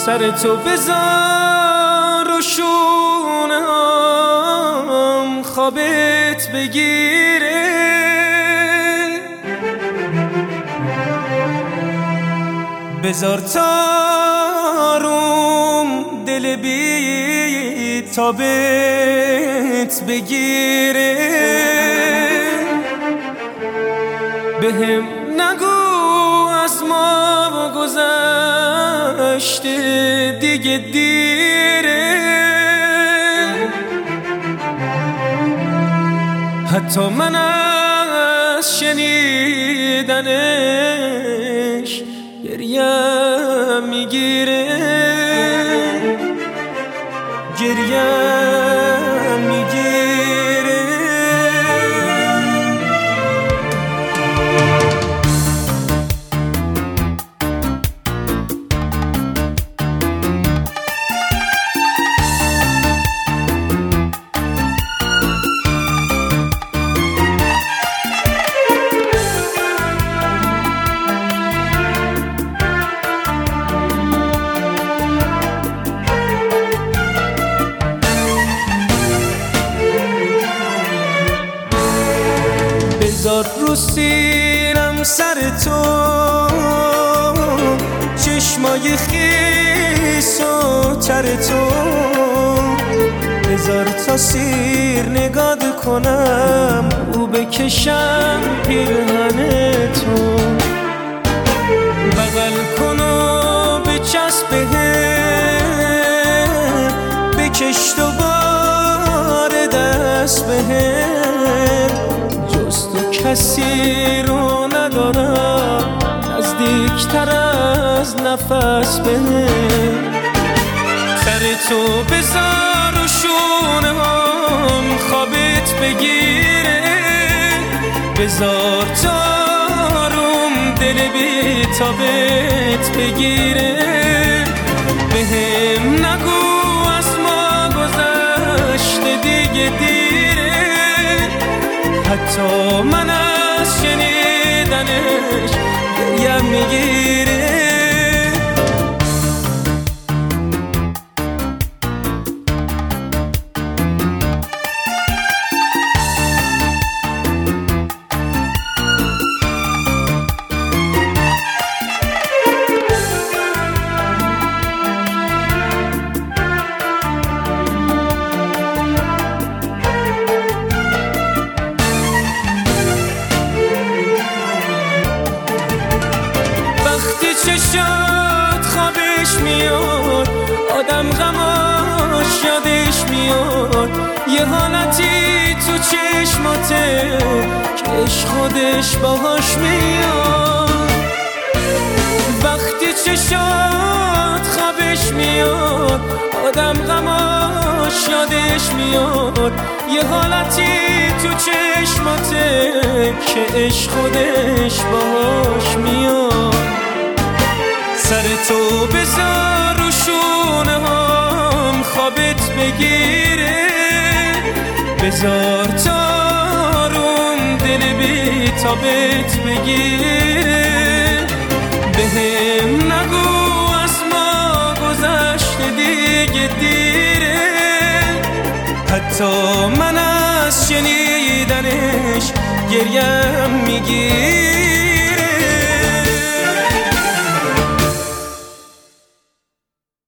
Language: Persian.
سر تو بذار رو شونم خوابت بگیره، بذار تاروم دل بی تابت بگیره، بهم نگو از ما گذشته دیگه دیره، حتی من از شنیدنش گریم میگیره، گریم میگیره. بذار رو سینم سر تو چشمای خیس و تر تو، بذار تا سیر نگاه کنم او بکشم پیرهن تو، بغل کن و بچسب بهم، بکش دوباره دست بهم، جز تو کسی رو ندارم نزدیکتر از نفس بهم، سر تو بذار و شونم خوابت بگیره، بذار تاروم دل بی تابت بگیره، بهم نگو از ما گذشته دیگه دیره، حتی من از شنیدنش گریم میگیره. چشات خوابش میاد، آدم غماش یادش میاد، یه حالتی تو چشماته که عشق خودش باهاش میاد، وقتی چشات خوابش میاد، آدم غماش یادش میاد، یه حالتی تو چشماته که عشق خودش باهاش میاد، سر تو بذار رو شونه هم خوابت بگیره، بذار تاروم دل بی تابت بگیره، بهم نگو از ما گذشته دیگه دیره، حتی من از شنیدنش گریم میگیره.